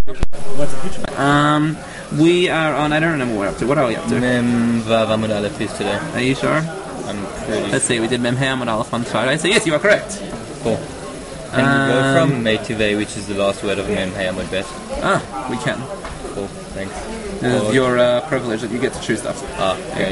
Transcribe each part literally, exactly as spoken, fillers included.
Um, we are on, I don't remember what we're up to. What are we up to? Mem Vav Amud Aleph is today. Are you sure? I'm pretty Let's see, we did Mem Hey Amud Aleph on Friday, so yes, you are correct. Cool. Can Um, we go from Mei to Vei, which is the last word of Mem Hey Amud Bet? Ah, we can. Cool, thanks. This is Or- your uh, privilege that you get to choose stuff. Ah, great.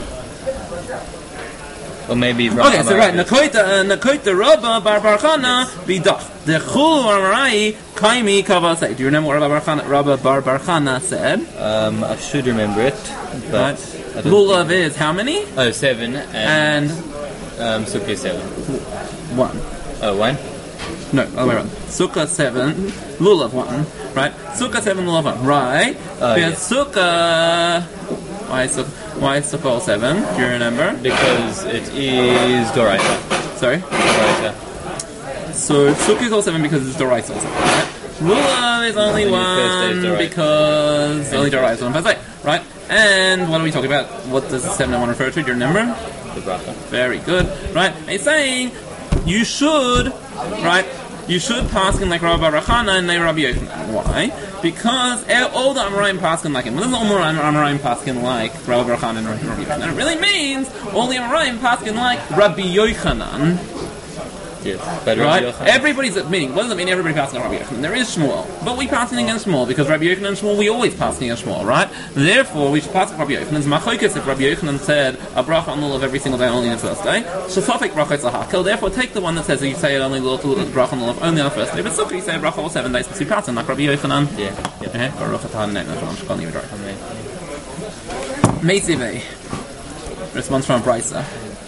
Or maybe Okay, so right, Nakoita Nakoita Rabba Bar Bar Chana Bidach. The Chul Amarai Kaimi Kavasei. Do you remember what Rabba Chana Rabba Bar Bar Chana said? Um, I should remember it, but Right. I don't Lulav is how many? Oh, seven and, And um, Sukkah is seven. one. Oh, one? No, other way around. Sukkah seven, Lulav one. Right? Sukkah seven, Lulav one. Right? Oh, Because yes. Sukkah. Why Sukkah? Why Sukkah all seven? Do you remember? Because it is Doraita. Sorry. Doraita. So Sukkah is all seven because it's Doraisa all seven. Right? Lulav is only Only first day is one Doraisa. because only first Doraisa on first day. Right? And what are we talking about? What does seven and one refer to? Do you remember? The bracha. Very good. Right? It's saying you should, right? You should pass in like Rabbi Rachana and Rabbi Yochanan. Why? Because all the Amoraim pass in like him. What does all the Amoraim pass in like Rabbi Rachana and Rabbi Yochanan? It really means all the Amoraim pass in like Rabbi Yochanan. Yes. But Right? Rabbi Yochanan- Everybody's meaning. What does it mean? Everybody passes in Rabbi Yochanan. There is Shmuel, but we passing against Shmuel because Rabbi Yochanan and Shmuel we always passing against Shmuel, right? Therefore, we should pass Rabbi Yochanan. Machokas if Rabbi Yochanan said a bracha on lulav every single day, only on the first day. Shafafik brachos lahakil. Therefore, take the one that says that you say it only lulav bracha on lulav only on the first day. But sukkah you say a bracha all seven days. So you pass like Rabbi Yochanan. Yeah. Yeah. Okay. Baruch atah ne'en Hashem shkol yivdor. Amen. Meisivei. Response from Brisa.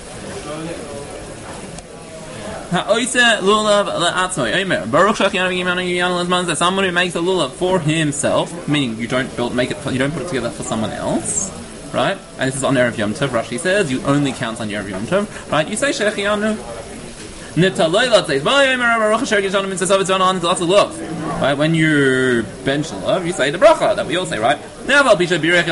Ha'oise lulav le'atzmoi. Omer. Baruch shachyan v'yimanu yiyanu l'zman zeh. Someone who makes a lulav for himself, meaning you don't build, make it, for, you don't put it together for someone else, right? And this is on Erev Yom Tov. Rashi says you only count on Erev Yom Tov, right? You say shachiyanu. Nitaloi latzes. V'yomer baruch asher yishanu mitzvah v'tzvah on lots of love. Right? When you bench love, you say the bracha that we all say, right? Now, and even though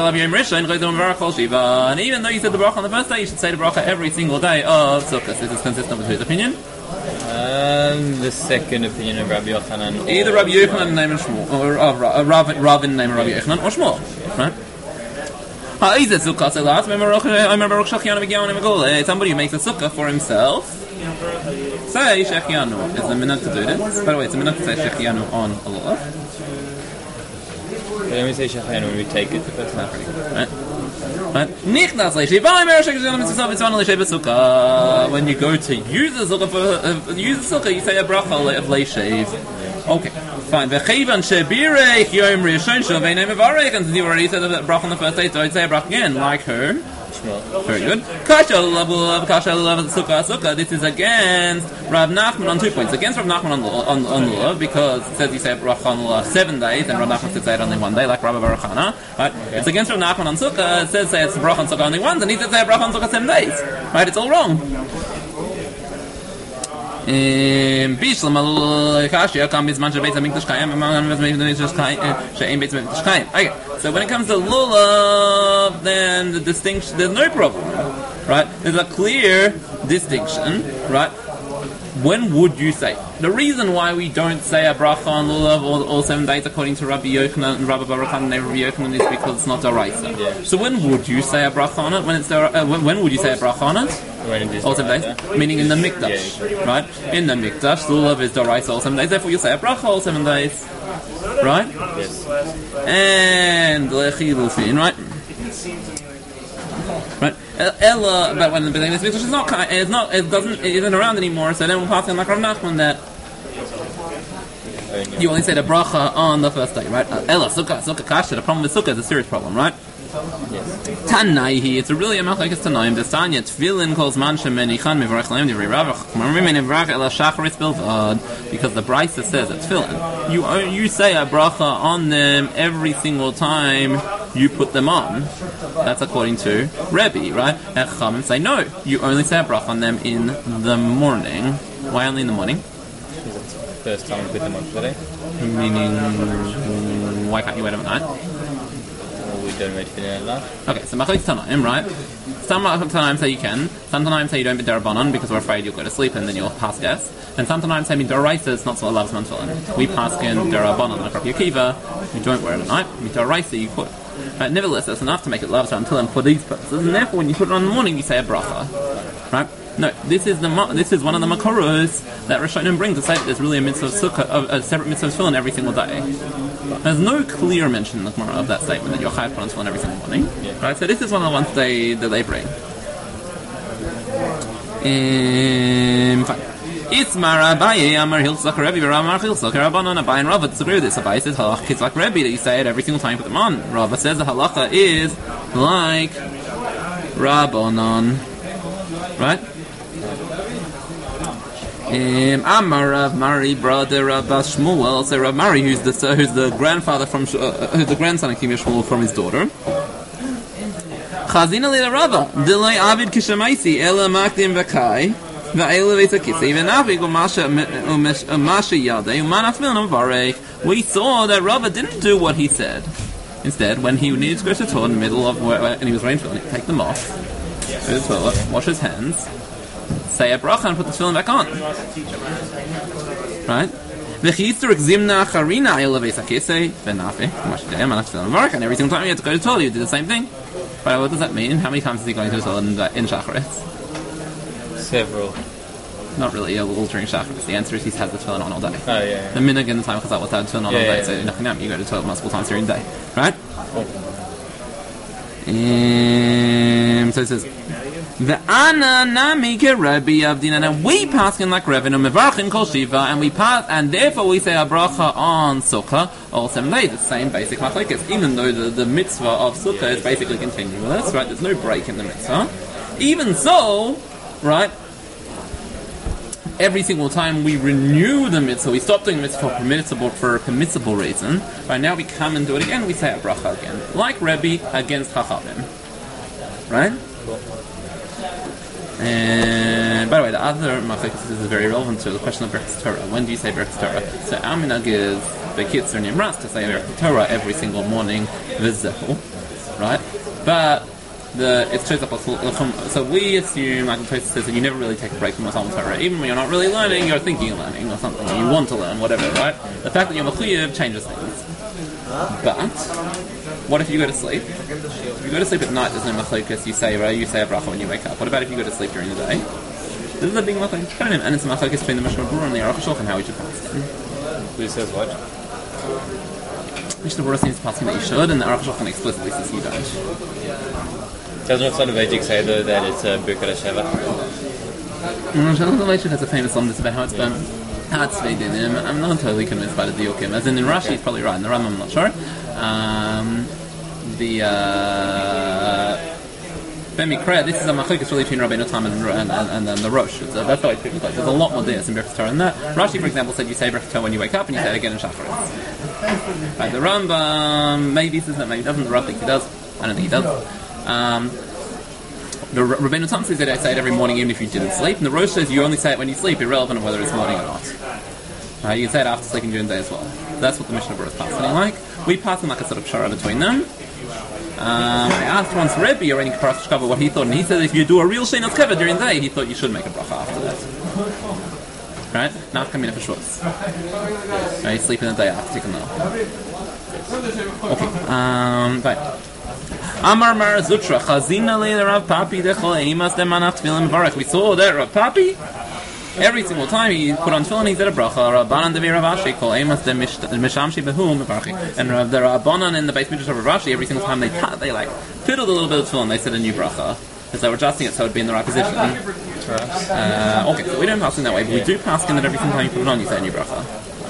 you said the bracha on the first day, you should say the bracha every single day of Sukkot. This is consistent with whose opinion? Um, the second opinion of Rabbi Yochanan. Either Rabbi Yochanan name and Shmuel, or uh, Rav, Rav in name of Rabbi Yochanan, or Shmuel, right? Somebody who makes a sukkah for himself. Say Shechianu. Is the minute to do this? By the way, it's a minute to say Shechianu on a lot. When we say Shachan, when we take it, that's not pretty good. Right? Right? When you go to use the sukkah for uh, use the sukkah, you say a bracha of leishev. Okay, fine. V'cheivan shebirech yom rishon shavei name mevarech, and you already said that bracha on the first day, so I'd say a bracha again, like her. Very good. Kasha lulav, kasha lulav, sukkah, sukkah. This is against Rav Nachman on two points. Against Rav Nachman on on, on lulav because it says you say bracha on lulav seven days, and Rav Nachman said say it only one day, like Rabbi Barachana. Right? It's against Rav Nachman on sukkah. It says say it's a bracha on sukkah only once, and he said say a bracha on sukkah seven days. Right? It's all wrong. Okay, so when it comes to lulav, then the distinction, there's no problem, right? There's a clear distinction, right? When would you say? The reason why we don't say a bracha on lulav all, all seven days, according to Rabbi Yochanan and Rabbi Baruch and Rabbi Yochanan, is because it's not daraisa. Yeah. So when would you say a bracha on it? When it's uh, when, when would you say a bracha on it? When it is all seven days, meaning in the mikdash, yeah, right? In the mikdash, lulav is daraisa all seven days. Therefore, you say a bracha all seven days, right? Yes. And lechilufin, right? Right. Ella, but when the B'nai Mikdash is not, it's not, it doesn't, it isn't around anymore. So then we'll pass on like Rav Nachman that you only say the bracha on the first day, right? Ella, sukkah, sukkah, kasha. The problem with sukkah is a serious problem, right? Yes. Tanaihi, it's a really a machlekes tanaim. The Tanya tefillin calls manshem menichan mivarach laim divrei Rav. Mivarach ela shacharis bilvad, because the Brisa says that tefillin you you say a bracha on them every single time you put them on. That's according to Rebbe, right? Echachamim say no, you only say a bracha on them in the morning. Why only in the morning? Because it's the first time we put them on today. Meaning, why can't you wait overnight? We don't wait for the night. Okay, so machlekes tanaim, right? Some tanaim say you can. Some tanaim say you don't be derabanan because we're afraid you'll go to sleep and then you'll pass gas. And some tanaim say deraisa it's not so love man tefillin. We pass in derabanan like Rabbi Akiva You don't wear it at night. Mitoraisa, you put. Right? Nevertheless, that's enough to make it lava until and for these purposes, and therefore, when you put it on in the morning, you say a bracha. Right? No, this is the this is one of the makoros that Rishonim bring to say that there's really a mitzvah of sukkah, a separate mitzvah of tefillin every single day. There's no clear mention in the Gemara of that statement that you're chayav put on tefillin every single morning. Right? So this is one of the ones they that they bring. Um, fine. It's Marabaye, Amar Hilzak Rebbe, Ramar Hilzak, Rabbanon, Abai, and Rava disagree with this. Abai says halach is like Rebbe, that you say it every single time you put them on. Rava says the halacha is like Rabbanon. Right? Um, Amar Rav Mari, brother Rav Shmuel, so Rav Mari, who's the so who's the grandfather from uh, who's the grandson of Kiva Shmuel from his daughter. Chazina le Rava, Dilay Avid Kishamaisi, Ela Makdim Vakai. We saw that Rava didn't do what he said. Instead, when he needed to go to the toilet in the middle of where, and he was rain filling, take them off, go to the toilet, wash his hands, say a bracha, and put the tefillin back on. Right? And every single time he had to go to the toilet, he did the same thing. But what does that mean? How many times is he going to the toilet in, in Shacharis? Several. Not really all during Shacharis. The answer is he has the tefillin on all day. Oh, yeah, yeah. The minhag in the time Chazal was to have the tefillin on yeah, all day, yeah, so yeah. you're not you go to the toilet multiple times during the day. Right? Oh. Um, so it says, the Ana Nami Rabbi Avdina. Now we pass in like Revin and Mevarchin Kol Shiva, and we pass, and therefore we say a bracha on Sukkah all seven days. It's the same basic machlekes, even though the, the mitzvah of Sukkah is basically continuous, right? There's no break in the mitzvah. Even so, right? Every single time we renew the mitzvah, we stop doing the mitzvah for permissible for a permissible reason. Right now we come and do it again. We say a bracha again, like Rebbe against Chachamim, right? And by the way, the other machlekes is very relevant to the question of Berachas Torah. When do you say Berachas Torah? So our minhag is the Kitzur Nimras to say Berachas Torah every single morning, v'zehu, right? But the it's so we assume, like the Tosfos says, that you never really take a break from the Talmud Torah, even when you're not really learning, you're thinking of learning or something, or you want to learn, whatever, right? The fact that you're mechuyev changes things. But what if you go to sleep? If you go to sleep at night, there's no machlokes. You say right, you say a bracha when you wake up. What about if you go to sleep during the day? This is a big machlokes, and it's a machlokes between the Mishnah Berurah and the Aruch HaShulchan how we should pass it. Who says what? Mishnah Berurah seems to pass that you should, and the Aruch HaShulchan explicitly says you don't. Doesn't Rav Soloveitchik say though that it's a Birkat HaSheva? Rav Soloveitchik has a famous on this about how it's been. How it's Sveidinim. I'm not totally convinced by the Diukim. As in, in Rashi, he's probably right. In the Rambam, I'm not sure. Um, the uh, Bemikra, this is a machlokes really between Rabbeinu Tam and, and, and, and the Rosh. So that's how it looks like. There's a lot more this in Birkat Torah than that. Rashi, for example, said you say Birkat Torah when you wake up, and you say it again in Shacharis. Right, the Rambam maybe says that, maybe doesn't. The Rav thinks he does. I don't think he does. Um, the Rabbeinu Tam says that I say it every morning even if you didn't sleep, and the Rosh says you only say it when you sleep, irrelevant of whether it's morning or not. Uh, you can say it after sleeping during the day as well. That's what the Mishnah Berurah is passing like. We pass in like a sort of shara between them. Um, I asked once Rebbe already Kaparas Shkava what he thought, and he said if you do a real Sheinas Keva during the day, he thought you should make a bracha after that. Right? Not coming in for Shavuos. Right? You sleep in the day after taking the Okay. Um, right. Amar Mar Zutra Chazina Le Rav Papi Dechol Eimas Demanach Tefillin Varech. We saw that Rav Papi every single time he put on tefillin he said a bracha. Rabbanan Devi Rav Ashi Kol Eimas Demishamshi Behum Varech. And the Rabbanan in the base midrash of Rav Ashi every single time they ta- they like fiddled a little bit of tefillin they said a new bracha because they were adjusting it so it'd be in the right position. Uh, okay, so we don't pass in that way, but we do pass in that every single time you put it on you say a new bracha.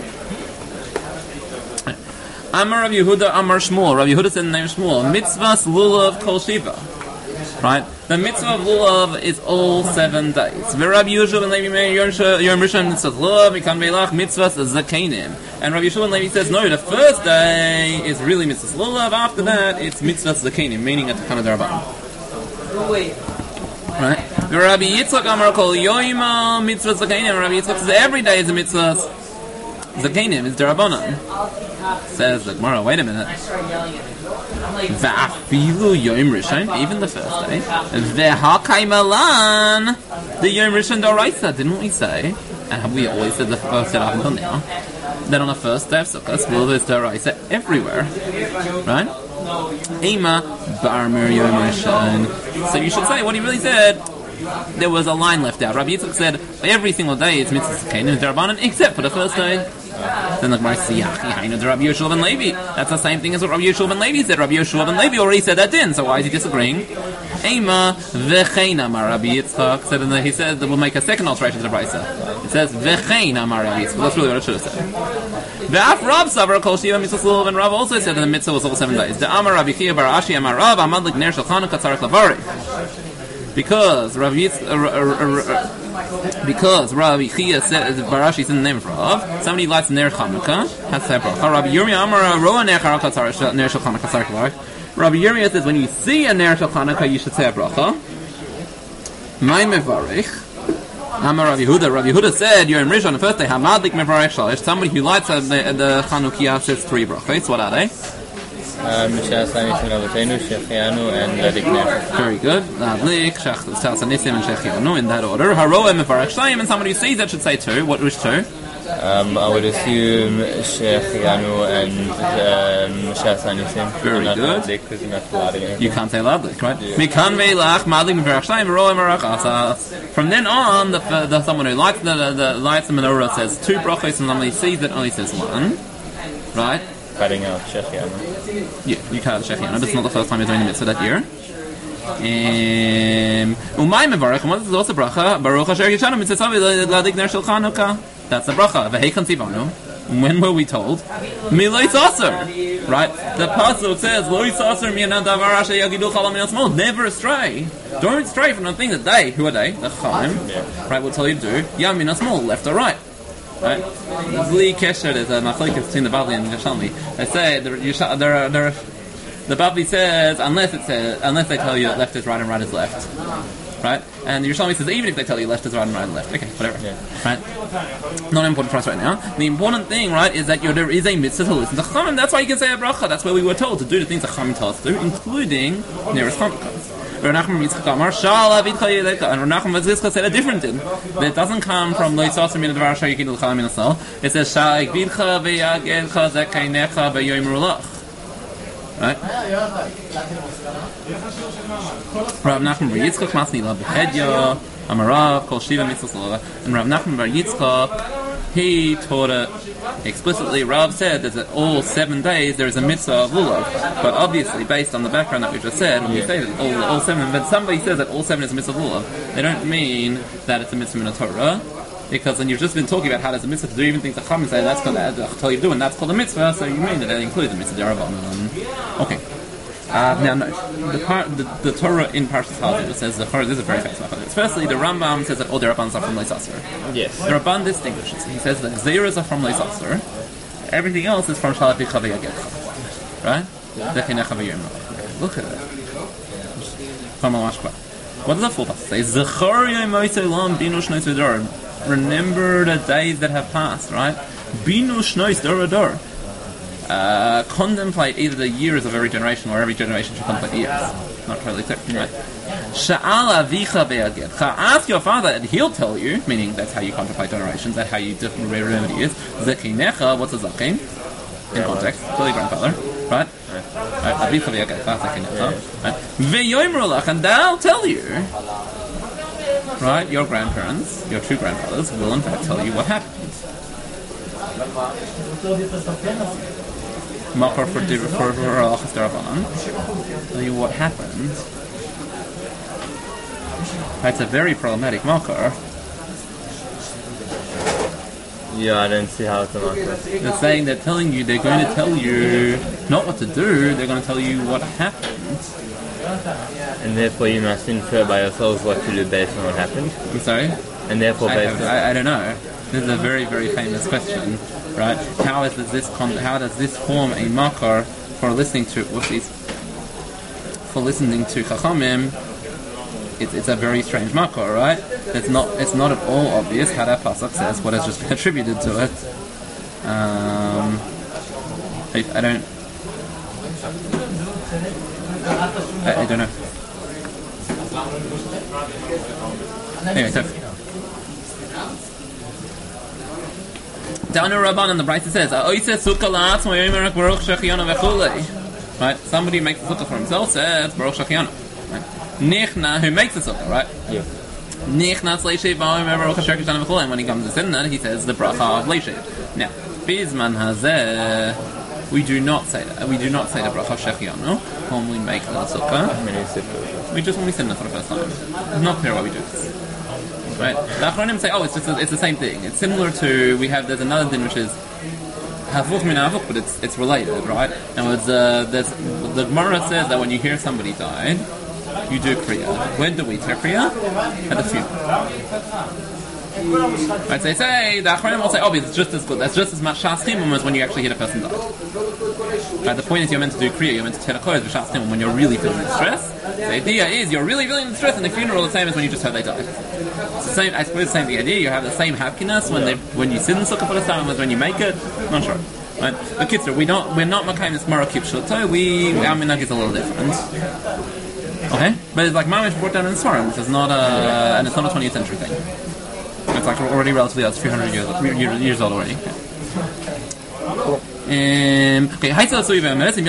Amar Rav Yehuda, Amar Shmuel. Rav Yehuda said the name Shmuel. Mitzvahs lulav kol shiva. Right? The mitzvah of lulav is all seven days. V'Rav Yeshua and Levi Meir Yom Rishon says lulav ikan veilach mitzvahs zakenim. And Rav Yeshua and Levi says no. The first day is really mitzvahs lulav. After that, it's mitzvahs zakenim, meaning at the kind of daraban. Right? V'Rabbi Yitzchak Amar kol yoyma mitzvahs zakenim. Rabbi Yitzchak says every day is a mitzvah zakenim. Is darabanan. Says the Gemara, wait a minute. Va'afilu Yom Rishon, even the first day. Ve'hakaimalan, the Yom Rishon Doraisa, didn't we say? And have we always said the first day up until now? then on the first day of Sukkot, well, there's Daraisa everywhere, right? Ema bar Miriam Rishon. So you should say what he really said. There was a line left out. Rabbi Yitzchak said every single day it's mitzvah kain and derabanan except for the first day. Then the Gemara says, Rabbi Yoshua ben Levi. That's the same thing as what Rabbi Yoshua ben Levi said. Rabbi Yoshua ben Levi already said that din. So why is he disagreeing? Ema v'chein amar Rabbi Yitzchak. Said in the, he said that we'll make a second alteration to the Brisa. It says v'chein amar Rabbi Yitzchak. That's really what it should have said. V'af Rav Savar Kol Shiva Mitzvah Lulav, and Rav also said that the mitzvah was all seven days. The Amar Rabbi Chia bar Ashi amar Rav Amad lik ner shel Chanukah tzarich lavari. Because Rav Yitz, uh, uh, uh, uh, because Rabbi Chia said Barashi is in the name of Rav. Somebody lights ner Chanukah has to have bracha. Rabbi Yirmiyah Amar Roa ner Chanukah tzarich ner shel Chanukah tzarich lavari. Rabbi Yirmiyah says when you see a ner shel Chanukah you should say a bracha. My mevarich. Amar Rabbi Yehuda. Rabbi Yehuda said you're in Rishon on the first day. Hamadlik mevarich shalish. Somebody who lights uh, the, the Chanukah says three brachos. What are they? Um, and Very good. In that order. Haroa mevarach shlayim, and somebody who sees that should say two. What was two? Um, I would assume Shechianu and um, Shasanisim. Very good. Because you're not allowed again. You can't say ladlik, right? Mikan ve'lach madlik mevarach shlayim haroa mevarach asas. From then on, the, the someone who lights the, the, the lights the menorah says two brachos, and somebody sees that only says one, right? Cutting out Shechianu. Yeah, you cut out Shechianu, but it's not the first time you're doing the mitzvah that year. Umay mevarach, and what is also bracha? Baruch asher yishanu mitzvah ladik ner shel Chanukah. That's the bracha. V'hei kontzivanu. When were we told? Miloi tzasar. Right? The pasuk says, Lo tzasar mi'anan davar asher yagidu chala min asmol. Never astray. Don't stray from the thing that they, who are they? The Chaim. Right, will tell you to do. Yam min asmol, left or right. Right? Zli kesher, there's a machlokes between the Bavli and the Yerushalmi. They say, there, there are, there are, the Bavli says, unless it says, unless they tell you that left is right and right is left. Right? And the Yerushalmi says, even if they tell you left is right and right is left. Okay, whatever. Yeah. Right? Not important for us right now. The important thing, right, is that you're, there is a mitzvah to listen to Chachamim. That's why you can say a bracha. That's where we were told to do the things that Chachamim tell us to do, including Neres Chanukah. And Rav Nachman Yitzchak said a different thing. That doesn't come from Lo Yitzasar Min Advar Asher Yigidu L'Chala Min Asal. It says Sha'al Yigvidcha V'Yagedcha Zekeinecha V'Yomer Lach. Right? Rav Nachman Bar Yitzchak Masni La B'Hedya Amarav Kol Shiva Mitzvah. And Rav Nachman Bar Yitzchak, he taught it explicitly. Rav said that all seven days there is a mitzvah of lulav, but obviously based on the background that we just said, when we say that all, all seven, but somebody says that all seven is a mitzvah of lulav, they don't mean that it's a mitzvah in a Torah, because then you've just been talking about how there's a mitzvah to do even things that Chachamim say that's called the tell you to do, and that's called a mitzvah, so you mean that it includes the mitzvah derabanan. Okay. Uh, now, no, the, par- the, the Torah in Parshas Hazir says the Torah. This is a very famous matter. Firstly, the Rambam says that all the Rabbanan are from Lo Yitzasar. Yes. The Rabban distinguishes. He says that Zeiras are from Lo Yitzasar. Everything else is from Shalapi Chavayagedcha. Right? Zechinecha v'yom. Look at it. From Amashkva. What does the full passage say? Zechor yom oiselam binu shnois v'dor. Remember the days that have passed. Right? Binu shnois dor ador. Uh, contemplate either the years of every generation or every generation should contemplate years. Not totally clear, right? Sha'ala vicha be'agedcha. Ask your father and he'll tell you, meaning that's how you contemplate generations, that's how you remember years. Zekinecha, what's a zakin? In context, clearly grandfather, right? Right. Vicha be'agedcha, zekinecha. Ve'yoimrulach, and they'll tell you, right, your grandparents, your two grandfathers, will in fact tell you what happened. Makar for for Alachas Darabanan. Tell you what happened. It's a very problematic makar. Yeah, I don't see how it's a makar. They're saying they're telling you they're going to tell you not what to do. They're going to tell you what happened. And therefore, you must infer by yourselves what to do based on what happened. I'm sorry. And therefore, based I, have, I, I don't know. This is a very, very famous question, right? How is this? How does this form a makar for listening to whoopsies? For listening to Chachamim? It's, it's a very strange makar, right? It's not. It's not at all obvious how that pasuk says what has just been attributed to it. Um, I, I don't. I, I don't know. Anyway, so. Down in Rabban and the Brisa says, right? Somebody who makes a sukkah for himself says Baruch Shechianu. Right? Nichna, who makes a sukkah, right? Yeah. Nichna Leishev Baruch Shechianu v'chulei. And when he comes to sin, then he says the bracha of Leishev. Now, Bizman Hazeh, we do not say that. We do not say the bracha of Shechianu when we make the sukkah. We just when we sin for the first time. It's not clear why we do this. Right? The Achronim say, oh, it's just a, it's the same thing. It's similar to, we have, there's another thing which is Havuch min Havuch, but it's it's related, right? And it's, uh, there's, the Gemara says that when you hear somebody died, you do Kriya. When do we do Kriya? At the funeral. Right, so they say, the Achronim will say, oh, it's just as good, that's just as much Shas Chimum as when you actually hear a person die. Right, the point is you're meant to do Kriya, you're meant to tell a Kodesh Shas Chimum when you're really feeling the stress. The idea is you're really feeling the stress, and the funeral is the same as when you just heard they died. It's the same, I suppose the same the idea, you have the same happiness when they when you sit in sukkah for the time as when you make it. Not sure. Right? But Kitzur, we don't we're not Makayim this Mara Kipshuto, we our minhag is a little different. Okay? But it's like Mamish brought down in Svarim, which is not a and it's not a twentieth century thing. It's like already relatively old, it's three hundred years, years old already. Okay. Um, okay, okay, so when if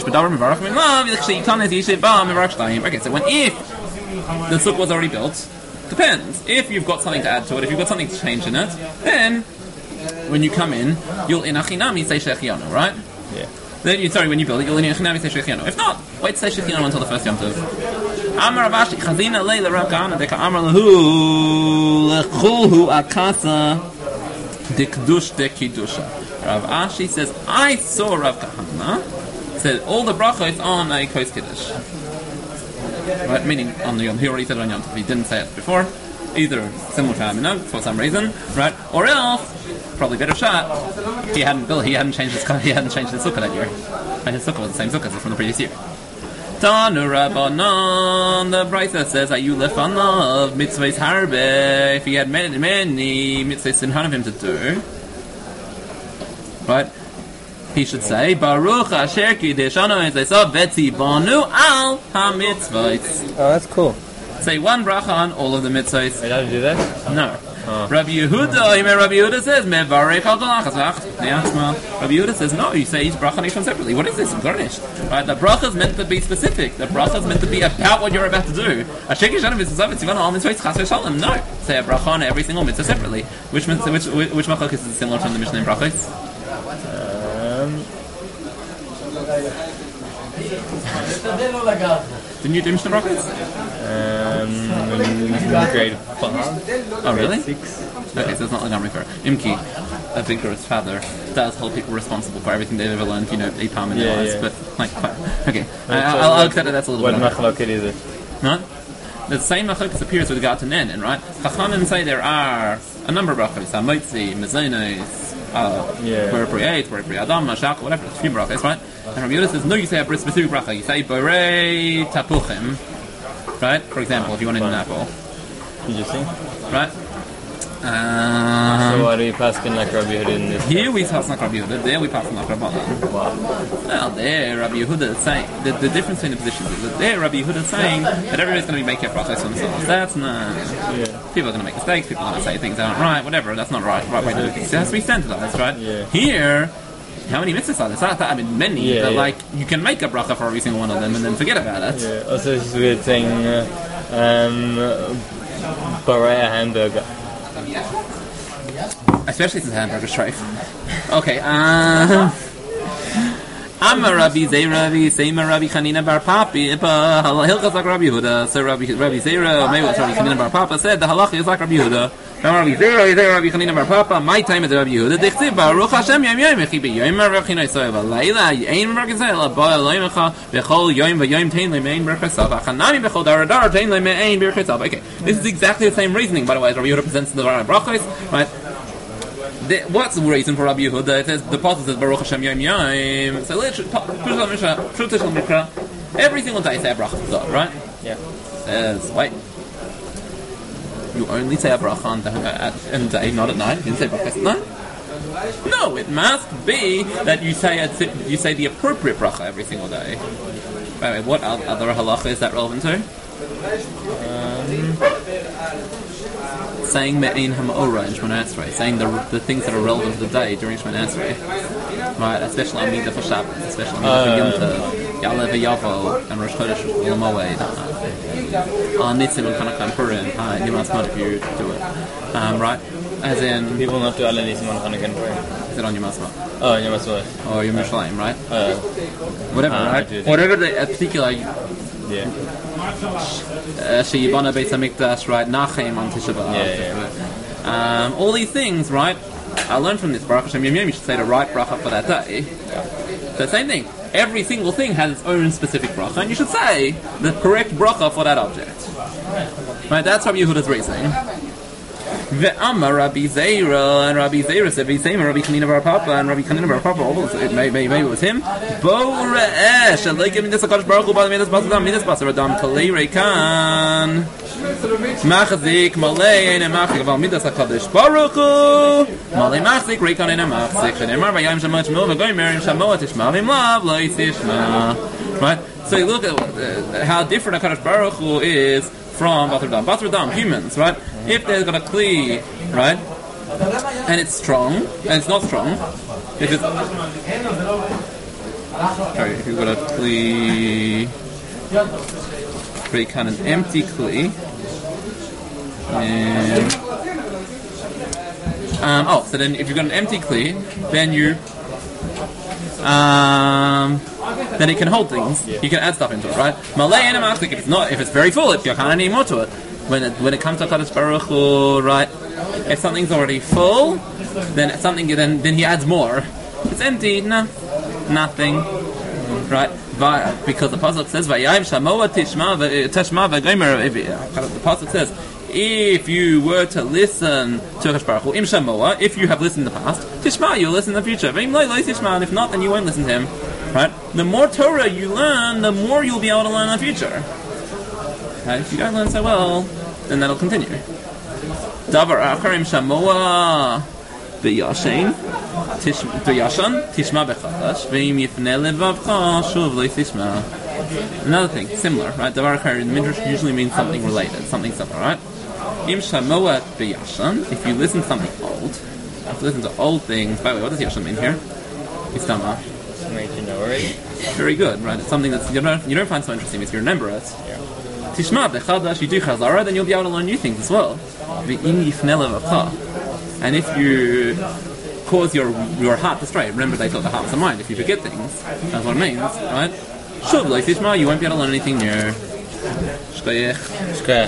the sukkah was already built, depends. If you've got something to add to it, if you've got something to change in it, then when you come in, you'll in achinami say shechianu, right? Yeah. Then you sorry when you build it, you'll in achinami say shechianu. If not, wait to say shechianu until the first yom tov. Amar Ravashi chazina leila Rav Kahana deka amar lahu lechulhu akasa dekdush dekidusha. Rav Ashi says, I saw Rav Kahana said all the brachos on a kos kiddush. Right, meaning on the Yom. He already said it on Yom Tov. He didn't say it before. Either similar to Aminog for some reason, right? Or else, probably better shot. He hadn't built. He hadn't changed his. He hadn't changed his sukkah that year. And his sukkah was the same sukkah as from the previous year. Tanu Rabbanon, the Brisa says that you left on love mitzvahs harbe. If he had many, many mitzvahs in front of him to do, right? He should say Baruch Asher Kideshanu Etzaysav V'Tzibanu Al HaMitzvahs. Oh, that's cool. Say one bracha on all of the mitzvahs. Wait, how to do that? No. Oh. Rabbi Yehuda, you mean Rabbi Yehuda says Mevarech Al Galachas. Rabbi Yehuda says no. You say each bracha and each one separately. What is this? Garnish. Right? The bracha is meant to be specific. The bracha is meant to be about what you're about to do. Asher Kideshanu Etzaysav V'Tzibanu Al Mitzvahs Chas v'Shalom. No. Say a bracha on every single mitzvah separately. Which mitzvah, which which, which machlokes is similar to the Mishnah in brachos? Um. Didn't you do Mishnah brachos? Um, grade five. Oh, really? Six. Okay, so it's not like I'm referring. Imki, a vigorous father, does hold people responsible for everything they've ever learned, you know, a palm in yeah, their lives, yeah. but, like, fine. Okay, I, I'll, I'll accept that that's a little what bit... What machloket is it? No? The same machloket appears with regard to Nenin, right? Chachamim say there are a number of brachos, Hamotzi, Mezonos, Uh, yeah. Where Pri eight, where Pri Adam, Mashak, whatever, a few brachas, right? And Rabbi Yehuda says, no, you say a specific bracha. You say Borei Tapuchim, right? For example, if you want to eat an apple. Interesting. Right? Um, so what are you passing like Rabbi Yehuda in this? Here we pass like Rabbi Yehuda, there we pass like Rabbi Yehuda. Wow. Well, there Rabbi Yehuda is saying, the, the difference between the positions is that there Rabbi Yehuda is saying that everybody's going to be making a brachas for themselves. That's not... Yeah. People are going to make mistakes, people are going to say things that aren't right, whatever, that's not right, right way to do things. It has to be standardized, right? Yeah. Here, how many mitzvahs are there? It's not that, I mean, many, yeah, but yeah. like, you can make a bracha for every single one of them and then forget about it. Yeah. Also, it's weird saying, uh, um, Barea hamburger. Especially since hamburger strife. Okay, um... Amar Rabbi Zeira, Seima Rabbi Chanina Bar Papi, Hilchas like Rabbi Yehuda. So Rabbi Rabbi Zeira, maybe it's Rabbi Chanina Bar Papa said the halacha is like Rabbi Yehuda. Rabbi Zeira, Zeira Rabbi Chanina Bar Papa. My time is Rabbi Yehuda. Dichtiv Baruch Hashem Yom Yom Echi B'Yom Rachinai Soeva Leila Ein Merkazel Ba Loimecha Bechol Yom V'Yom Tein Lemein Berchasav Achanami Bechol Dar Dar Tein Lemein Berchasav. Okay, this is exactly the same reasoning. By the way, as Rabbi Yehuda presents the brachos, right? The, what's the reason for Rabbi Yehuda? It says the pasuk says Baruch Hashem Yom Yom. So literally, every single day say a bracha to God, right? Yeah. Says wait, you only say a bracha on the at in the day, not at night. You didn't say bracha at night. No, it must be that you say a, you say the appropriate bracha every single day. By the way, what other halacha is that relevant to? Um. saying Me'in Hama'ora in Shemona Esrei, saying the the things that are relevant to the day during Shemona Esrei, right? Especially on Midah for Shabbos, especially on Midah for Yom Tov, Ya'aleh v'Yavo, and Rosh Chodesh L'Moed, on Nitzim and Chanukah Purim, you must not if you do it, um, right? As in, people not do Aleh Nisim on Chanukah Purim. Is it on Yom Asma? Oh, Yom Asma. Or Yom Yerushalayim, right? Uh, Whatever, uh, right? Whatever the a particular. Yeah. Sheyibana Beis Hamikdash, right? Nachem on Tisha B'Av. Yeah, yeah. Um, all these things, right? I learned from this Baruch Hashem Yom Yom. You should say the right bracha for that day. Yeah. The same thing. Every single thing has its own specific bracha, and you should say the correct bracha for that object. Right? That's Rabbi Yehuda's reasoning. Ve'amar Rabbi Zeira, and Rabbi Zeira said, Ve'sema Rabbi Chanina bar Papa, and Rabbi Chanina bar Papa, also, it may, may, maybe it was him. Bo re'esh, and like him in this HaKadosh Baruch Hu, by the Midas Basar, Midas Basar, Adam, Kalei Reikan, Machazik, Malay, and Machazik, Val Midas HaKadosh Baruch Hu, Malay Machazik, Reikan, and Machazik, Shenemar, Vayayim Shemot Shemot, V'goymer, Shemot, Tishma, V'imlav, Lo Yisishma. Right? So you look at uh, how different HaKadosh Baruch Hu is from Basar Dam. Basar Dam, humans, right? If they've got a kli, right, and it's strong, and it's not strong, if it's sorry, if you've got a kli, very kind of empty kli, and um, oh, so then if you've got an empty kli, then you um. then it can hold things. You can add stuff into it, right? Malay and Machazik, if it's not, if it's very full, if you can't add any more to it. When it when it comes to HaKadosh Baruch Hu, right? If something's already full, then it's something then then he adds more. If it's empty, no, nothing, right? Because the pasuk says, "Vayayim shamoa tishma tishma v'gomer." The pasuk says, if you were to listen to HaKadosh Baruch Hu, im shamoa, if you have listened in the past, tishma, you'll listen in the future. V'im lo tishma, and if not, then you won't listen to him. Right? The more Torah you learn, the more you'll be able to learn in the future. Right? If you don't learn so well, then that'll continue. Davar acharim shamoa b'yashin b'yashan tishma b'chadash v'im yifnei levavcha shuv lo tishma. Another thing, similar, right? Davar acharim in the Midrash usually means something related, something similar, right? Im shamoa b'yashan, if you listen to something old, if you listen to old things. By the way, what does yashan mean here? Istama. Very good, right? It's something that you don't, you don't find so interesting if you remember it. Tishma b'chadash, you do chazara, then you'll be able to learn new things as well. And if you cause your your heart to stray, remember they thought the heart was the mind. If you forget things, that's what it means, right? Shuv lo tishma, you won't be able to learn anything new. Shkoyech.